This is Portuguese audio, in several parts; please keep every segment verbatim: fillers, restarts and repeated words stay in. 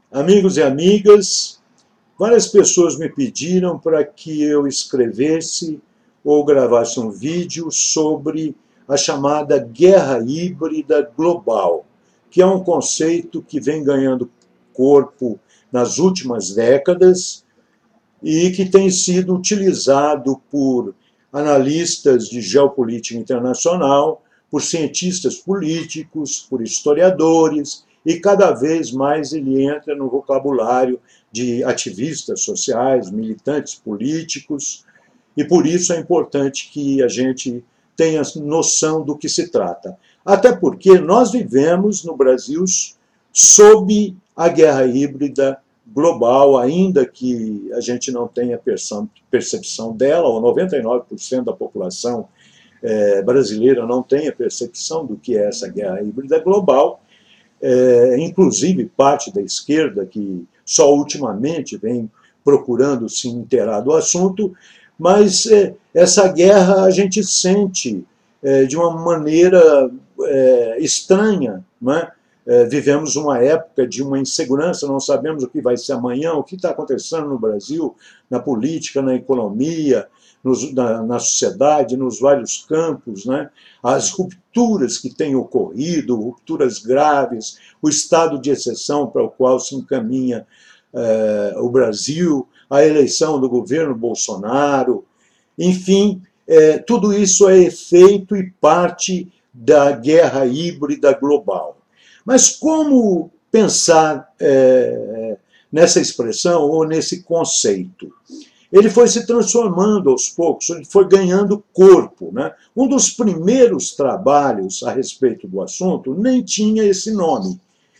Amigos e amigas, várias pessoas me pediram para que eu escrevesse ou gravasse um vídeo sobre a chamada guerra híbrida global, que é um conceito que vem ganhando corpo nas últimas décadas e que tem sido utilizado por analistas de geopolítica internacional, por cientistas políticos, por historiadores, e cada vez mais ele entra no vocabulário de ativistas sociais, militantes políticos, e por isso é importante que a gente tenha noção do que se trata. Até porque nós vivemos no Brasil sob a guerra híbrida global, ainda que a gente não tenha percepção dela, ou noventa e nove por cento da população brasileira não tenha percepção do que é essa guerra híbrida global, é, inclusive parte da esquerda, que só ultimamente vem procurando se inteirar do assunto, mas é, essa guerra a gente sente é, de uma maneira é, estranha, não é? É, vivemos uma época de uma insegurança, não sabemos o que vai ser amanhã, o que está acontecendo no Brasil, na política, na economia, nos, na, na sociedade, nos vários campos, né? As rupturas que têm ocorrido, rupturas graves, o estado de exceção para o qual se encaminha é, o Brasil, a eleição do governo Bolsonaro, enfim, é, tudo isso é efeito e parte da guerra híbrida global. Mas como pensar é, nessa expressão ou nesse conceito? Ele foi se transformando aos poucos, ele foi ganhando corpo, né? Um dos primeiros trabalhos a respeito do assunto nem tinha esse nome.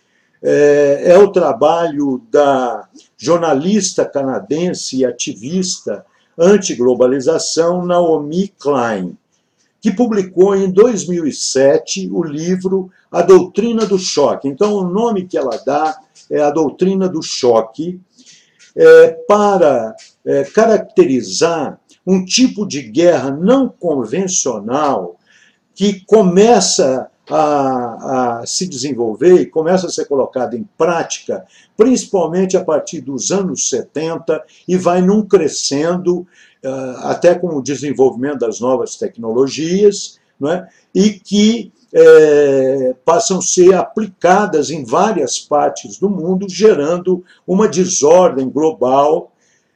É, é o trabalho da jornalista canadense e ativista anti-globalização Naomi Klein, que publicou em dois mil e sete o livro A Doutrina do Choque. Então, o nome que ela dá é A Doutrina do Choque, é, para é, caracterizar um tipo de guerra não convencional que começa a, a se desenvolver e começa a ser colocada em prática, principalmente a partir dos anos setenta, e vai num crescendo, até com o desenvolvimento das novas tecnologias, não é? E que é, passam a ser aplicadas em várias partes do mundo, gerando uma desordem global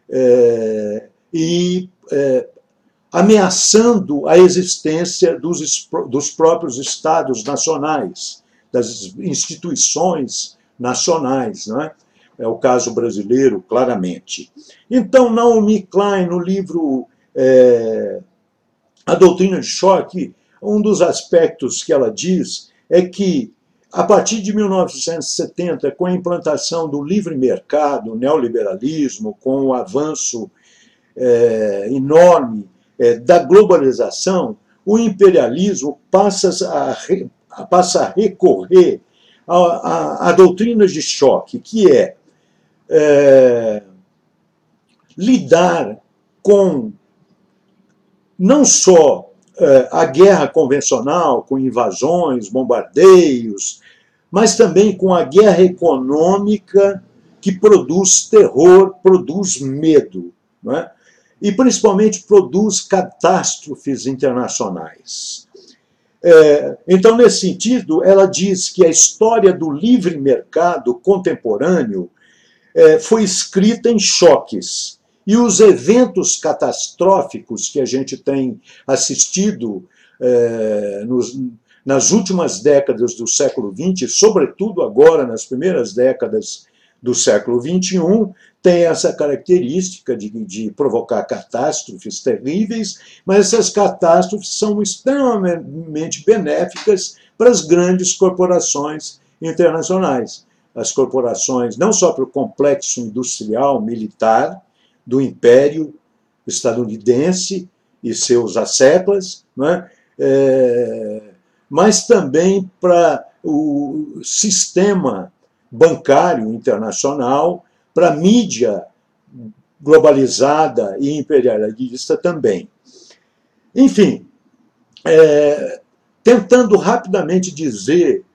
é, e é, ameaçando a existência dos, dos próprios Estados nacionais, das instituições nacionais, não é? É o caso brasileiro, claramente. Então, Naomi Klein, no livro é, A Doutrina de Choque, um dos aspectos que ela diz é que, a partir de mil novecentos e setenta, com a implantação do livre mercado, o neoliberalismo, com o avanço é, enorme é, da globalização, o imperialismo passa a, passa a recorrer à, à, à doutrina de choque, que é É, lidar com não só é, a guerra convencional, com invasões, bombardeios, mas também com a guerra econômica que produz terror, produz medo, não é? E principalmente produz catástrofes internacionais. É, então, nesse sentido, ela diz que a história do livre mercado contemporâneo foi escrita em choques. E os eventos catastróficos que a gente tem assistido é, nos, nas últimas décadas do século vinte, sobretudo agora nas primeiras décadas do século vinte e um, tem essa característica de, de provocar catástrofes terríveis, mas essas catástrofes são extremamente benéficas para as grandes corporações internacionais. As corporações, não só para o complexo industrial militar do Império estadunidense e seus asseclas, não é? É, mas também para o sistema bancário internacional, para a mídia globalizada e imperialista também. Enfim, é, tentando rapidamente dizer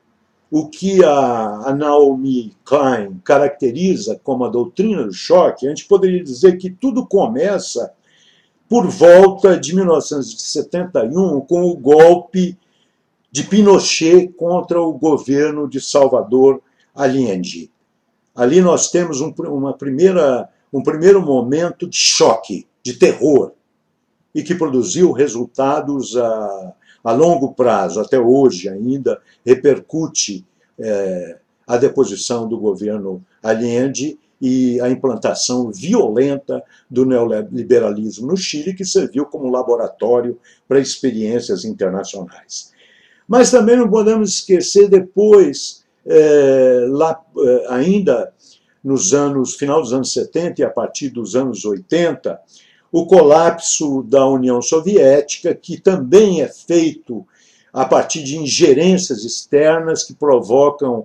o que a, a Naomi Klein caracteriza como a doutrina do choque, a gente poderia dizer que tudo começa por volta de mil novecentos e setenta e um, com o golpe de Pinochet contra o governo de Salvador Allende. Ali nós temos um, uma primeira, um primeiro momento de choque, de terror, e que produziu resultados a, a longo prazo, até hoje ainda repercute é, a deposição do governo Allende e a implantação violenta do neoliberalismo no Chile, que serviu como laboratório para experiências internacionais. Mas também não podemos esquecer depois, é, lá, é, ainda nos anos, final dos anos setenta e a partir dos anos oitenta, o colapso da União Soviética, que também é feito a partir de ingerências externas que provocam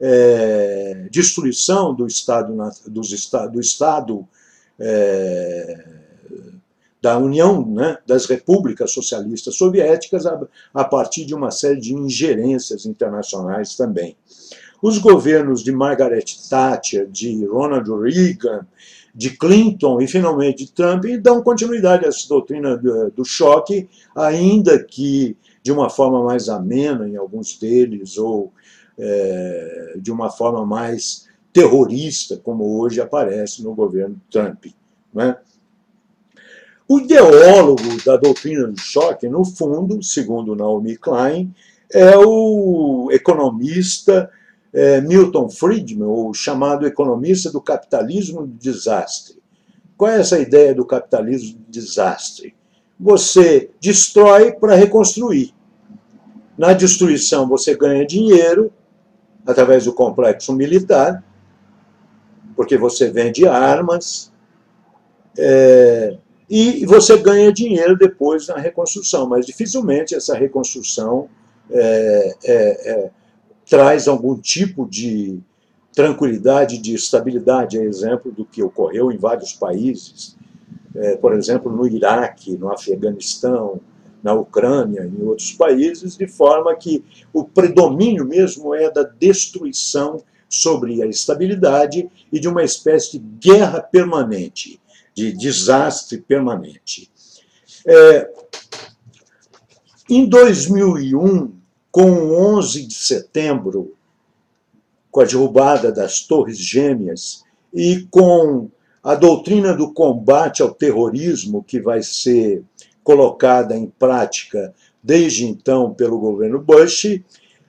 é, destruição do Estado, dos, do Estado é, da União, né, das repúblicas socialistas soviéticas, a, a partir de uma série de ingerências internacionais também. Os governos de Margaret Thatcher, de Ronald Reagan, de Clinton e, finalmente, de Trump dão continuidade a essa doutrina do, do choque, ainda que de uma forma mais amena em alguns deles, ou é, de uma forma mais terrorista, como hoje aparece no governo Trump. Né? O ideólogo da doutrina do choque, no fundo, segundo Naomi Klein, é o economista é, Milton Friedman, o chamado economista do capitalismo do desastre. Qual é essa ideia do capitalismo do desastre? Você destrói para reconstruir. Na destruição você ganha dinheiro através do complexo militar, porque você vende armas, é, e você ganha dinheiro depois na reconstrução, mas dificilmente essa reconstrução é, é, é, traz algum tipo de tranquilidade, de estabilidade, é exemplo do que ocorreu em vários países, é, por exemplo, no Iraque, no Afeganistão, na Ucrânia, em outros países, de forma que o predomínio mesmo é da destruição sobre a estabilidade e de uma espécie de guerra permanente, de desastre permanente. É, em dois mil e um, com o onze de setembro, com a derrubada das Torres Gêmeas e com a doutrina do combate ao terrorismo que vai ser colocada em prática desde então pelo governo Bush,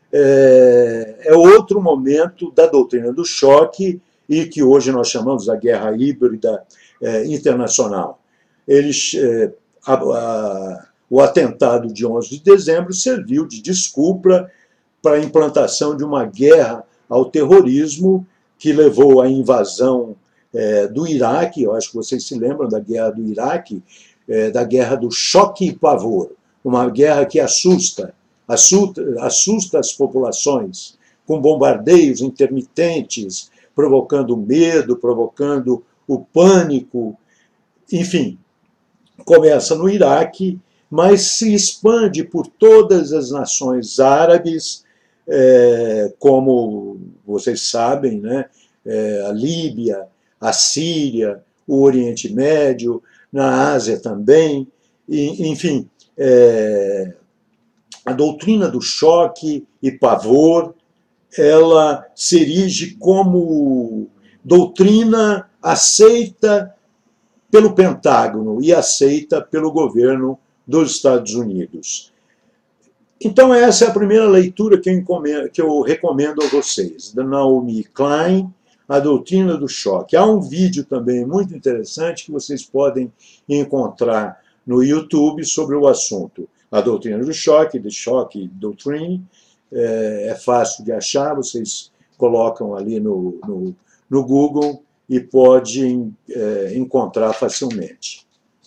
é, é outro momento da doutrina do choque e que hoje nós chamamos da guerra híbrida é, internacional. Eles, é, a, a, o atentado de onze de dezembro serviu de desculpa para a implantação de uma guerra ao terrorismo que levou à invasão é, do Iraque. Eu acho que vocês se lembram da guerra do Iraque, é, da guerra do choque e pavor, uma guerra que assusta, assusta, assusta as populações, com bombardeios intermitentes, provocando medo, provocando o pânico, enfim, começa no Iraque, mas se expande por todas as nações árabes, é, como vocês sabem, né, é, a Líbia, a Síria, o Oriente Médio, na Ásia também, e, enfim, é, a doutrina do choque e pavor, ela se erige como doutrina aceita pelo Pentágono e aceita pelo governo dos Estados Unidos. Então, essa é a primeira leitura que eu, encomendo, que eu recomendo a vocês, da Naomi Klein, A Doutrina do Choque. Há um vídeo também muito interessante que vocês podem encontrar no YouTube sobre o assunto. A Doutrina do Choque, The Shock Doctrine, é fácil de achar, vocês colocam ali no, no, no Google e podem é, encontrar facilmente.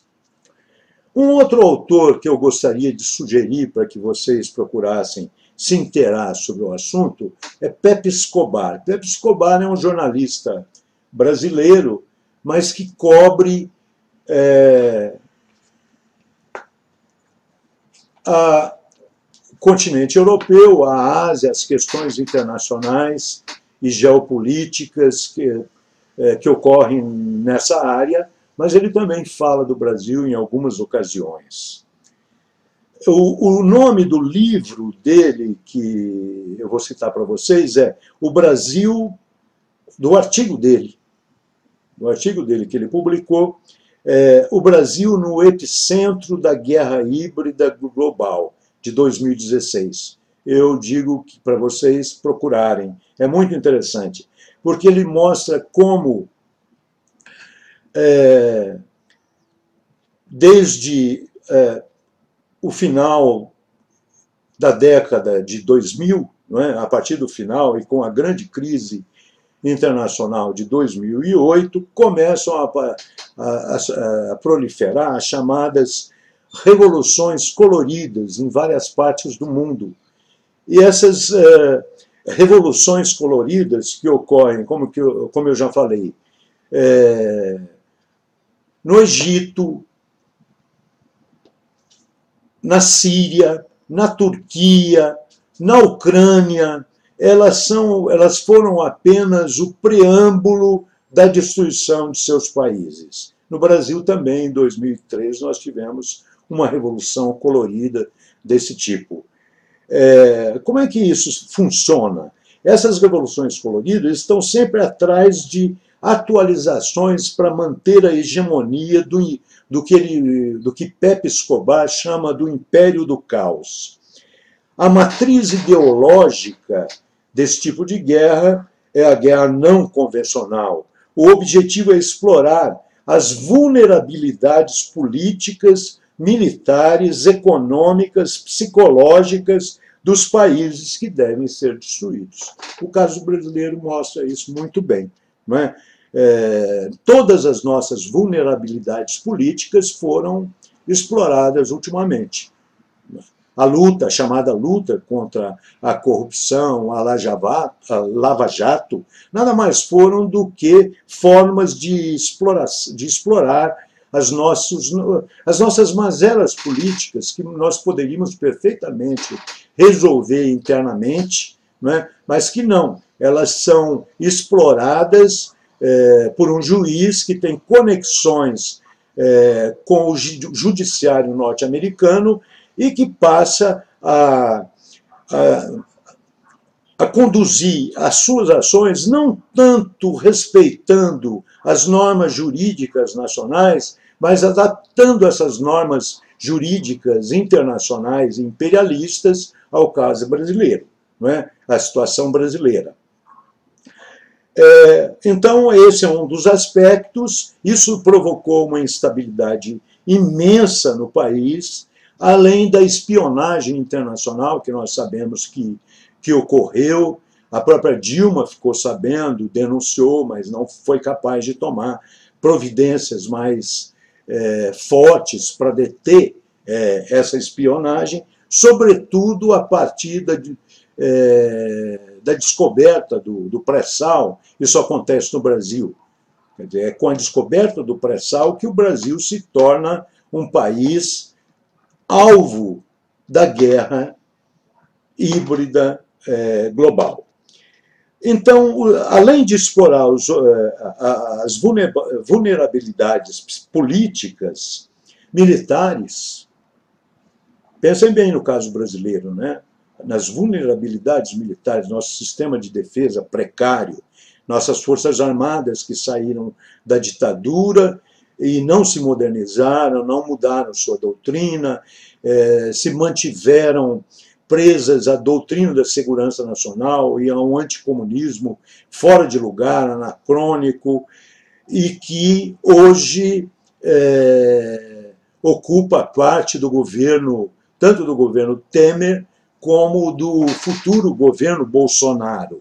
Um outro autor que eu gostaria de sugerir para que vocês procurassem se inteirar sobre o assunto é Pepe Escobar. Pepe Escobar é um jornalista brasileiro, mas que cobre é, a, continente europeu, a Ásia, as questões internacionais e geopolíticas que, é, que ocorrem nessa área, mas ele também fala do Brasil em algumas ocasiões. O, o nome do livro dele, que eu vou citar para vocês, é O Brasil, do artigo dele, do artigo dele que ele publicou, é, O Brasil no Epicentro da Guerra Híbrida Global, de dois mil e dezesseis. Eu digo para vocês procurarem, é muito interessante, porque ele mostra como, é, desde é, o final da década de dois mil, não é? A partir do final, e com a grande crise internacional de dois mil e oito, começam a, a, a, a proliferar as chamadas revoluções coloridas em várias partes do mundo. E essas uh, revoluções coloridas que ocorrem, como, que eu, como eu já falei, é, no Egito, na Síria, na Turquia, na Ucrânia, elas, são, elas foram apenas o preâmbulo da destruição de seus países. No Brasil também, em dois mil e três, nós tivemos uma revolução colorida desse tipo. É, como é que isso funciona? Essas revoluções coloridas estão sempre atrás de atualizações para manter a hegemonia do, do, que ele, do que Pepe Escobar chama do Império do Caos. A matriz ideológica desse tipo de guerra é a guerra não convencional. O objetivo é explorar as vulnerabilidades políticas, militares, econômicas, psicológicas dos países que devem ser destruídos. O caso brasileiro mostra isso muito bem, não é? É, todas as nossas vulnerabilidades políticas foram exploradas ultimamente. A luta, a chamada luta contra a corrupção, a Lava Jato, nada mais foram do que formas de, explorar, de explorar as, nossos, as nossas mazelas políticas, que nós poderíamos perfeitamente resolver internamente, não é? Mas que não, elas são exploradas é, por um juiz que tem conexões é, com o judiciário norte-americano e que passa a, a, a conduzir as suas ações não tanto respeitando as normas jurídicas nacionais, mas adaptando essas normas jurídicas internacionais e imperialistas ao caso brasileiro, não é? A situação brasileira. É, então, esse é um dos aspectos. Isso provocou uma instabilidade imensa no país, além da espionagem internacional, que nós sabemos que, que ocorreu. A própria Dilma ficou sabendo, denunciou, mas não foi capaz de tomar providências mais é, fortes para deter é, essa espionagem, sobretudo a partir da, é, da descoberta do, do pré-sal. Isso acontece no Brasil. Quer dizer, é com a descoberta do pré-sal que o Brasil se torna um país alvo da guerra híbrida é, global. Então, além de explorar os, as vulnerabilidades políticas, militares, pensem bem no caso brasileiro, né? Nas vulnerabilidades militares, nosso sistema de defesa precário, nossas forças armadas que saíram da ditadura e não se modernizaram, não mudaram sua doutrina, eh, se mantiveram presas à doutrina da segurança nacional e a um anticomunismo fora de lugar, anacrônico, e que hoje é, ocupa parte do governo, tanto do governo Temer, como do futuro governo Bolsonaro.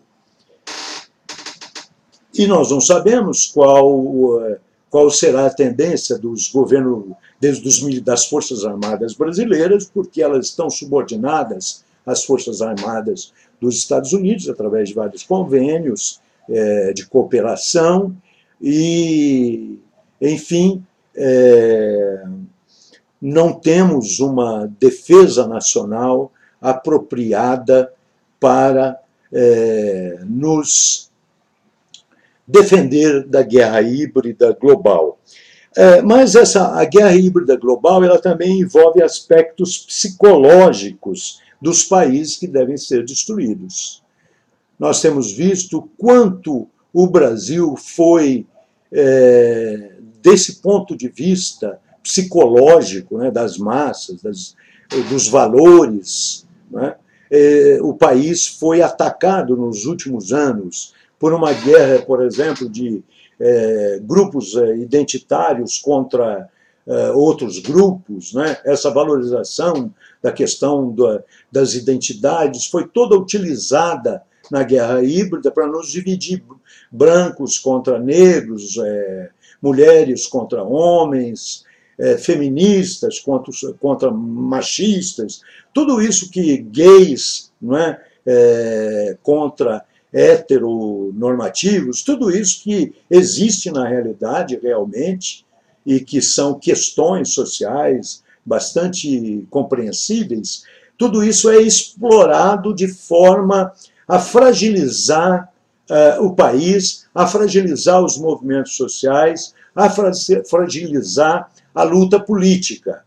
E nós não sabemos qual, qual será a tendência dos governos, desde das Forças Armadas brasileiras, porque elas estão subordinadas às Forças Armadas dos Estados Unidos, através de vários convênios é, de cooperação, e, enfim, é, não temos uma defesa nacional apropriada para é, nos defender da guerra híbrida global. É, mas essa, a guerra híbrida global ela também envolve aspectos psicológicos dos países que devem ser destruídos. Nós temos visto quanto o Brasil foi, é, desse ponto de vista psicológico, né, das massas, das, dos valores, né, é, o país foi atacado nos últimos anos por uma guerra, por exemplo, de é, grupos é, identitários contra é, outros grupos, né? Essa valorização da questão da, das identidades foi toda utilizada na guerra híbrida para nos dividir, brancos contra negros, é, mulheres contra homens, é, feministas contra, contra machistas, tudo isso que gays, não é, é, contra heteronormativos, tudo isso que existe na realidade realmente e que são questões sociais bastante compreensíveis, tudo isso é explorado de forma a fragilizar uh, o país, a fragilizar os movimentos sociais, a fragilizar a luta política.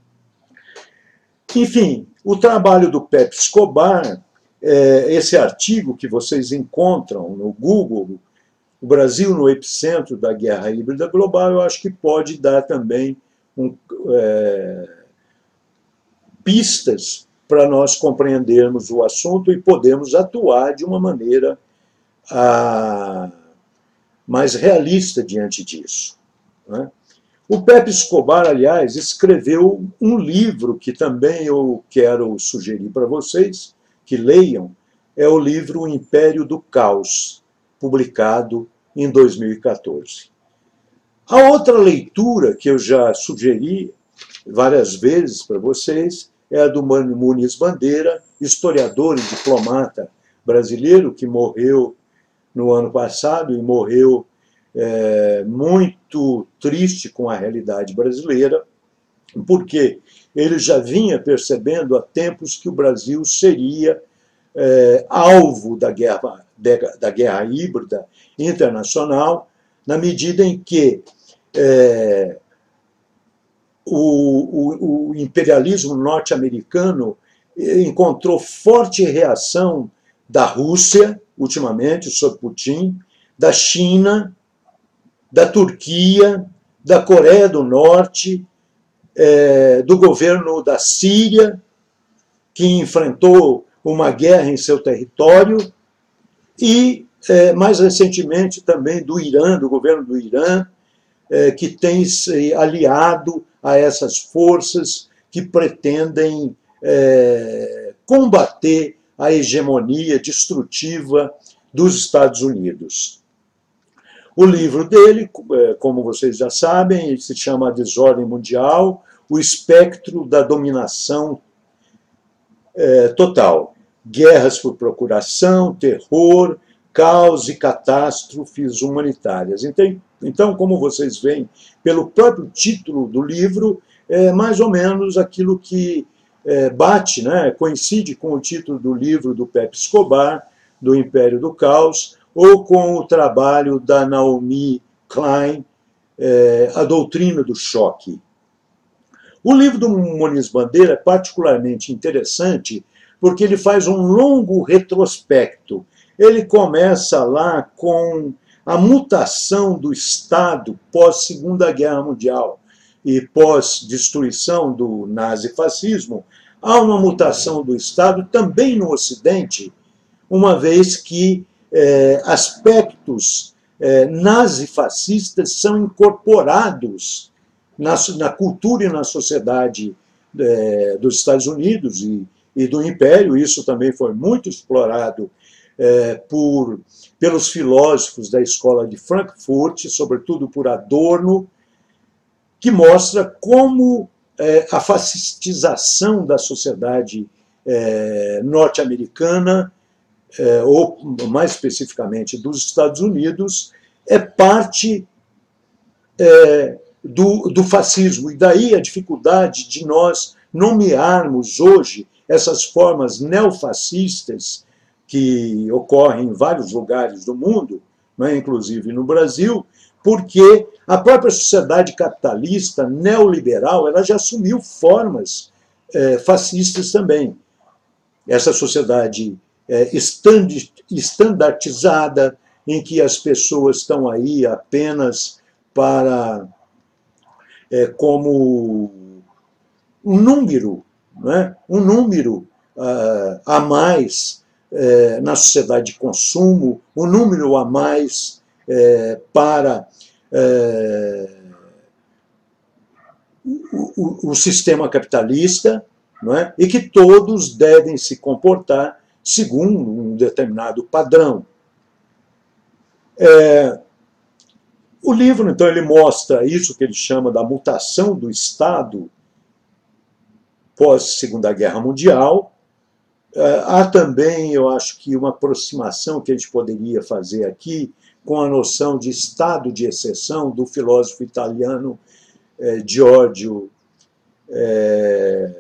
Enfim, o trabalho do Pepe Escobar, esse artigo que vocês encontram no Google, o Brasil no epicentro da guerra híbrida global, eu acho que pode dar também um, é, pistas para nós compreendermos o assunto e podermos atuar de uma maneira a, mais realista diante disso, né? O Pepe Escobar, aliás, escreveu um livro que também eu quero sugerir para vocês, que leiam, é o livro O Império do Caos, publicado em dois mil e quatorze. A outra leitura que eu já sugeri várias vezes para vocês é a do Muniz Bandeira, historiador e diplomata brasileiro, que morreu no ano passado e morreu é, muito triste com a realidade brasileira, porque ele já vinha percebendo há tempos que o Brasil seria é, alvo da guerra, da guerra híbrida internacional, na medida em que é, o, o, o imperialismo norte-americano encontrou forte reação da Rússia, ultimamente, sob Putin, da China, da Turquia, da Coreia do Norte, É, do governo da Síria, que enfrentou uma guerra em seu território, e, é, mais recentemente, também do Irã, do governo do Irã, é, que tem se aliado a essas forças que pretendem é, combater a hegemonia destrutiva dos Estados Unidos. O livro dele, como vocês já sabem, se chama A Desordem Mundial, o espectro da dominação é, total. Guerras por procuração, terror, caos e catástrofes humanitárias. Então, então, como vocês veem, pelo próprio título do livro, é mais ou menos aquilo que é, bate, né, coincide com o título do livro do Pepe Escobar, do Império do Caos, ou com o trabalho da Naomi Klein, é, A Doutrina do Choque. O livro do Muniz Bandeira é particularmente interessante porque ele faz um longo retrospecto. Ele começa lá com a mutação do Estado pós-Segunda Guerra Mundial e pós-destruição do nazifascismo. Há uma mutação do Estado também no Ocidente, uma vez que É, aspectos é, nazifascistas são incorporados na, na cultura e na sociedade é, dos Estados Unidos e, e do Império. Isso também foi muito explorado é, por, pelos filósofos da escola de Frankfurt, sobretudo por Adorno, que mostra como é, a fascistização da sociedade é, norte-americana, É, ou mais especificamente dos Estados Unidos, é parte é, do, do fascismo. E daí a dificuldade de nós nomearmos hoje essas formas neofascistas que ocorrem em vários lugares do mundo, né, inclusive no Brasil, porque a própria sociedade capitalista neoliberal ela já assumiu formas é, fascistas também. Essa sociedade é, estandartizada, em que as pessoas estão aí apenas para é, como um número, né? um número uh, a mais uh, na sociedade de consumo, um número a mais uh, para uh, o, o, o sistema capitalista, não é? E que todos devem se comportar segundo um determinado padrão. É, o livro, então, ele mostra isso que ele chama da mutação do Estado pós-Segunda Guerra Mundial. Há também, eu acho que, uma aproximação que a gente poderia fazer aqui com a noção de estado de exceção do filósofo italiano eh, Giorgio eh,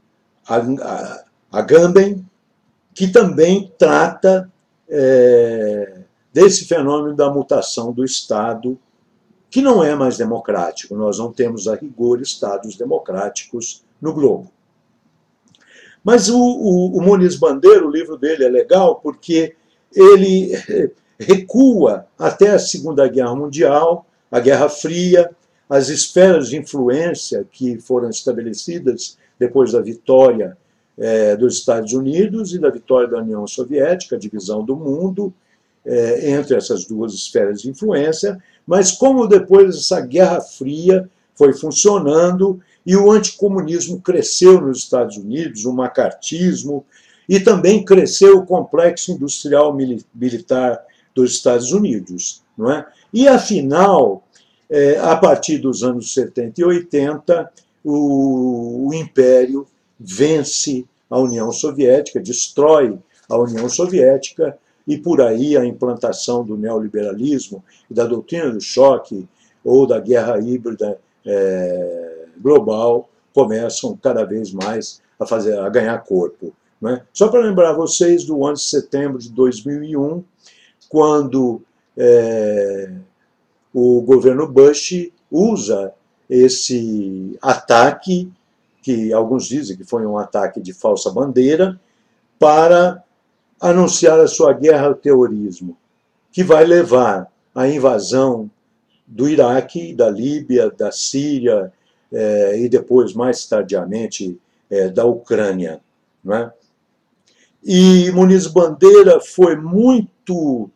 Agamben, que também trata eh, desse fenômeno da mutação do Estado, que não é mais democrático. Nós não temos, a rigor, Estados democráticos no globo. Mas o, o, o Muniz Bandeira, o livro dele é legal porque ele recua até a Segunda Guerra Mundial, a Guerra Fria, as esferas de influência que foram estabelecidas depois da vitória eh, dos Estados Unidos e da vitória da União Soviética, a divisão do mundo eh, entre essas duas esferas de influência, mas como depois essa Guerra Fria foi funcionando e o anticomunismo cresceu nos Estados Unidos, o macartismo, e também cresceu o complexo industrial militar dos Estados Unidos. Não é? E, afinal, a partir dos anos setenta e oitenta, o, o Império vence a União Soviética, destrói a União Soviética, e por aí a implantação do neoliberalismo e da doutrina do choque ou da guerra híbrida é, global começam cada vez mais a, fazer, a ganhar corpo. Não é? Só para lembrar vocês do onze de setembro de dois mil e um, quando é, o governo Bush usa esse ataque, que alguns dizem que foi um ataque de falsa bandeira, para anunciar a sua guerra ao terrorismo, que vai levar à invasão do Iraque, da Líbia, da Síria eh, e depois, mais tardiamente, eh, da Ucrânia. Não é? E Muniz Bandeira foi muito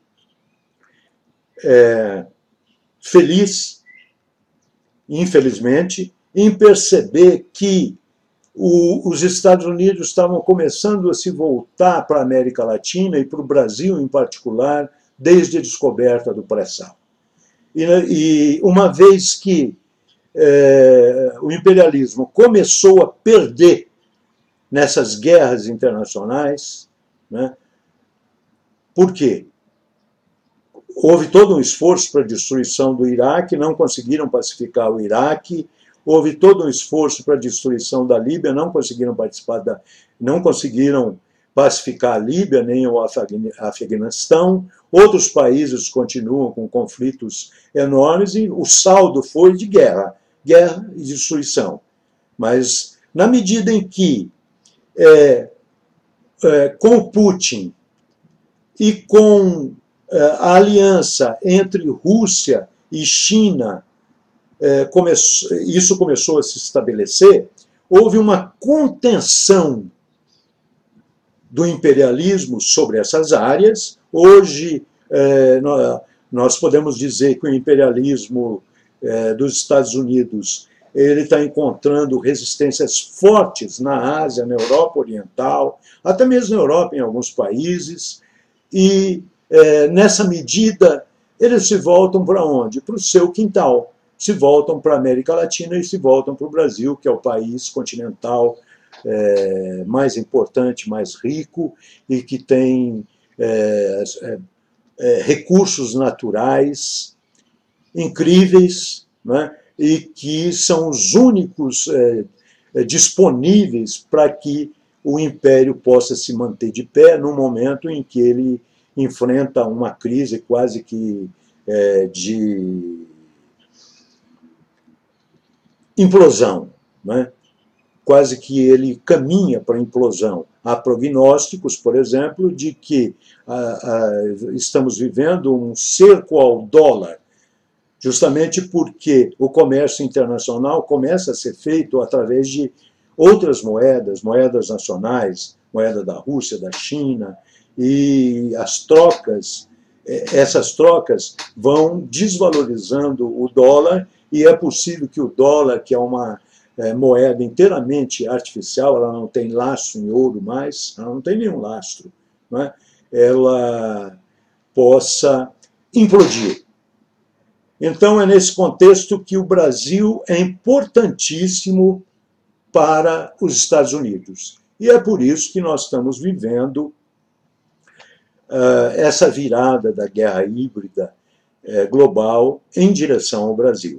é, feliz, infelizmente, em perceber que o, os Estados Unidos estavam começando a se voltar para a América Latina e para o Brasil em particular, desde a descoberta do pré-sal. E, e uma vez que é, o imperialismo começou a perder nessas guerras internacionais, né, por quê? Houve todo um esforço para a destruição do Iraque, não conseguiram pacificar o Iraque. Houve todo um esforço para a destruição da Líbia, não conseguiram participar da, não conseguiram pacificar a Líbia nem o Afeganistão. Outros países continuam com conflitos enormes e o saldo foi de guerra, guerra e destruição. Mas na medida em que é, é, com Putin e com a aliança entre Rússia e China, é, começou, isso começou a se estabelecer, houve uma contenção do imperialismo sobre essas áreas. Hoje, é, nós podemos dizer que o imperialismo é, dos Estados Unidos ele está encontrando resistências fortes na Ásia, na Europa Oriental, até mesmo na Europa, em alguns países, e É, nessa medida, eles se voltam para onde? Para o seu quintal. Se voltam para a América Latina e se voltam para o Brasil, que é o país continental é, mais importante, mais rico e que tem é, é, recursos naturais incríveis, né, e que são os únicos é, disponíveis para que o império possa se manter de pé no momento em que ele enfrenta uma crise quase que é, de implosão, né? Quase que ele caminha para a implosão. Há prognósticos, por exemplo, de que ah, ah, estamos vivendo um cerco ao dólar, justamente porque o comércio internacional começa a ser feito através de outras moedas, moedas nacionais, moeda da Rússia, da China, e as trocas, essas trocas vão desvalorizando o dólar, e é possível que o dólar, que é uma é, moeda inteiramente artificial, ela não tem lastro em ouro mais, ela não tem nenhum lastro, não é? Ela possa implodir. Então, é nesse contexto que o Brasil é importantíssimo para os Estados Unidos. E é por isso que nós estamos vivendo uh, essa virada da guerra híbrida uh, global em direção ao Brasil.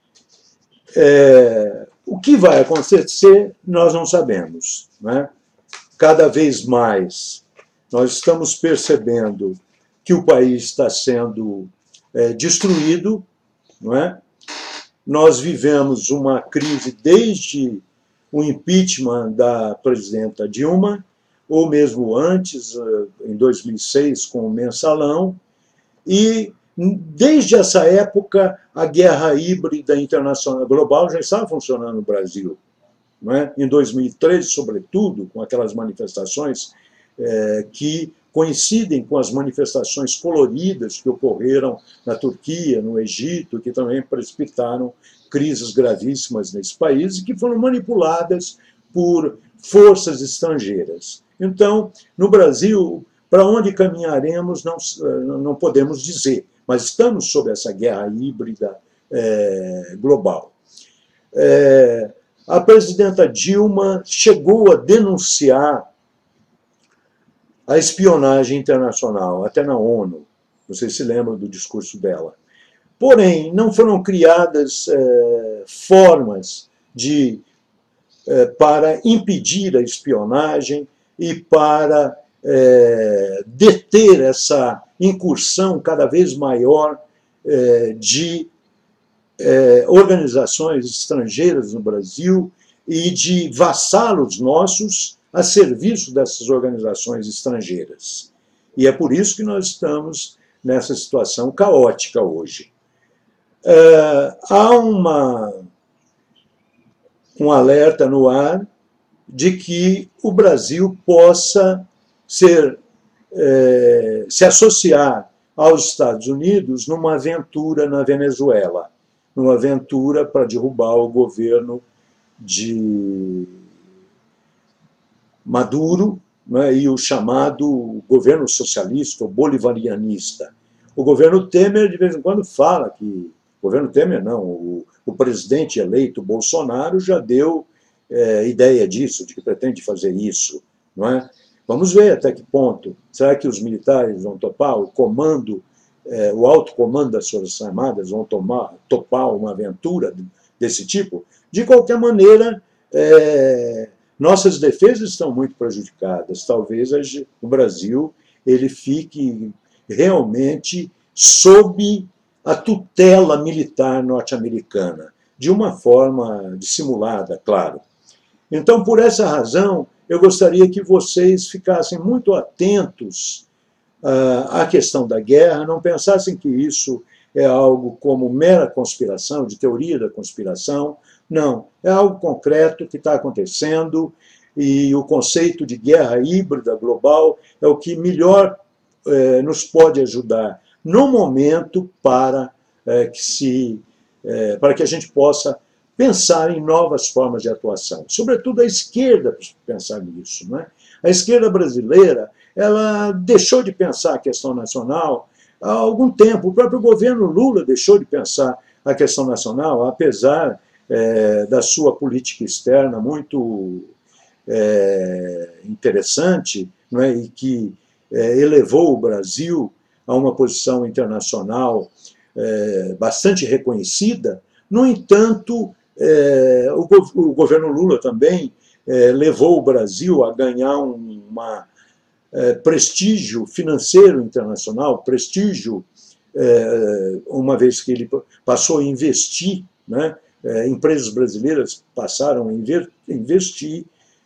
É, o que vai acontecer, nós não sabemos, né? Cada vez mais nós estamos percebendo que o país está sendo é, destruído, não é? Nós vivemos uma crise desde o impeachment da presidenta Dilma, ou mesmo antes, em dois mil e seis, com o Mensalão, e desde essa época a guerra híbrida internacional global já estava funcionando no Brasil. Não é? Em dois mil e treze, sobretudo, com aquelas manifestações é, que coincidem com as manifestações coloridas que ocorreram na Turquia, no Egito, que também precipitaram crises gravíssimas nesse país e que foram manipuladas por forças estrangeiras. Então, no Brasil, para onde caminharemos não, não podemos dizer, mas estamos sob essa guerra híbrida é, global. É, a presidenta Dilma chegou a denunciar a espionagem internacional, até na ONU. Vocês se lembram do discurso dela. Porém, não foram criadas é, formas de, é, para impedir a espionagem e para é, deter essa incursão cada vez maior é, de é, organizações estrangeiras no Brasil e de vassalos nossos a serviço dessas organizações estrangeiras. E é por isso que nós estamos nessa situação caótica hoje. É, há uma, um alerta no ar de que o Brasil possa ser, é, se associar aos Estados Unidos numa aventura na Venezuela, numa aventura para derrubar o governo de Maduro, né, e o chamado governo socialista ou bolivarianista. O governo Temer, de vez em quando, fala que... O governo Temer, não, o, o presidente eleito Bolsonaro já deu é, ideia disso, de que pretende fazer isso, não é? Vamos ver até que ponto. Será que os militares vão topar? O comando, é, o alto comando das Forças Armadas vão tomar, topar uma aventura desse tipo? De qualquer maneira, é, nossas defesas estão muito prejudicadas. Talvez o Brasil ele fique realmente sob a tutela militar norte-americana, de uma forma dissimulada, claro. Então, por essa razão, eu gostaria que vocês ficassem muito atentos uh, à questão da guerra, não pensassem que isso é algo como mera conspiração, de teoria da conspiração. Não, é algo concreto que está acontecendo, e o conceito de guerra híbrida global é o que melhor eh, nos pode ajudar no momento para, eh, que se, eh, para que a gente possa pensar em novas formas de atuação. Sobretudo a esquerda pensar nisso, não é? A esquerda brasileira ela deixou de pensar a questão nacional há algum tempo. O próprio governo Lula deixou de pensar a questão nacional, apesar é, da sua política externa muito é, interessante, não é? E que é, elevou o Brasil a uma posição internacional é, bastante reconhecida. No entanto, é, o, o governo Lula também é, levou o Brasil a ganhar um uma, é, prestígio financeiro internacional, prestígio, é, uma vez que ele passou a investir, né, é, empresas brasileiras passaram a investir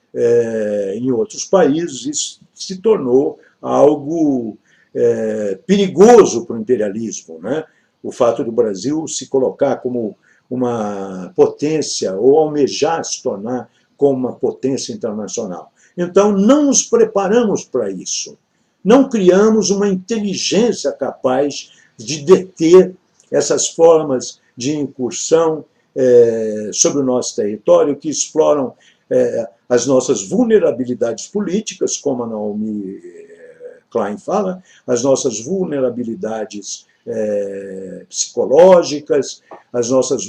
é, em outros países, isso se tornou algo é, perigoso para o imperialismo, né? O fato do Brasil se colocar como uma potência ou almejar se tornar como uma potência internacional. Então, não nos preparamos para isso. Não criamos uma inteligência capaz de deter essas formas de incursão é, sobre o nosso território que exploram é, as nossas vulnerabilidades políticas, como a Naomi Klein fala, as nossas vulnerabilidades é, psicológicas, as nossas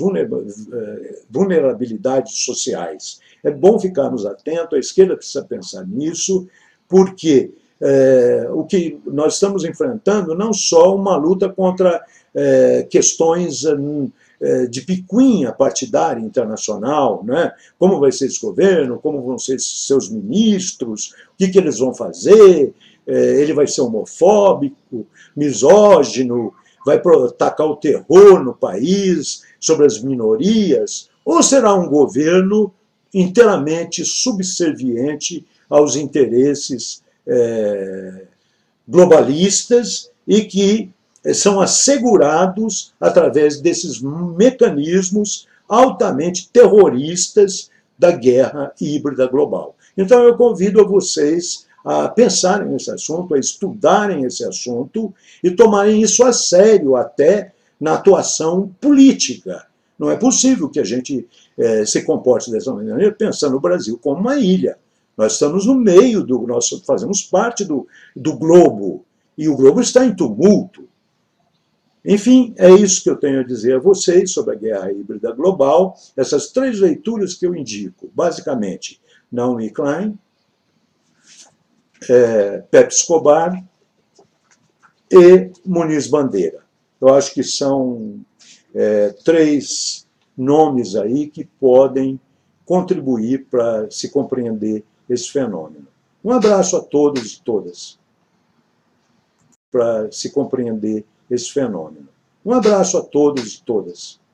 vulnerabilidades sociais. É bom ficarmos atentos, a esquerda precisa pensar nisso, porque é, o que nós estamos enfrentando não só uma luta contra é, questões é, de picuinha partidária internacional, né? Como vai ser esse governo, como vão ser seus ministros, o que, que eles vão fazer, é, ele vai ser homofóbico, misógino, vai tacar o terror no país, sobre as minorias, ou será um governo inteiramente subserviente aos interesses é, globalistas e que são assegurados através desses mecanismos altamente terroristas da guerra híbrida global. Então eu convido a vocês a pensarem nesse assunto, a estudarem esse assunto e tomarem isso a sério até na atuação política. Não é possível que a gente eh, se comporte dessa maneira pensando o Brasil como uma ilha. Nós estamos no meio do... Nós fazemos parte do, do globo, e o globo está em tumulto. Enfim, é isso que eu tenho a dizer a vocês sobre a guerra híbrida global, essas três leituras que eu indico, basicamente, Naomi Klein, é, Pepe Escobar e Muniz Bandeira. Eu acho que são é, três nomes aí que podem contribuir para se compreender esse fenômeno. Um abraço a todos e todas, para se compreender esse fenômeno. Um abraço a todos e todas.